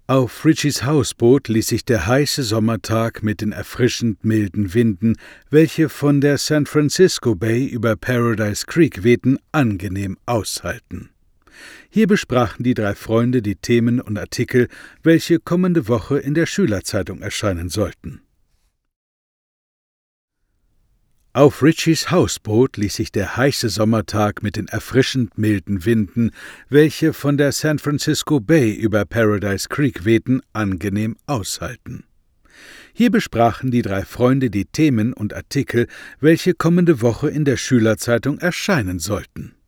Auf Richies Hausboot ließ sich der heiße Sommertag mit den erfrischend milden Winden, welche von der San Francisco Bay über Paradise Creek wehten, angenehm aushalten. Hier besprachen die drei Freunde die Themen und Artikel, welche kommende Woche in der Schülerzeitung erscheinen sollten. Auf Richies Hausboot ließ sich der heiße Sommertag mit den erfrischend milden Winden, welche von der San Francisco Bay über Paradise Creek wehten, angenehm aushalten. Hier besprachen die drei Freunde die Themen und Artikel, welche kommende Woche in der Schülerzeitung erscheinen sollten.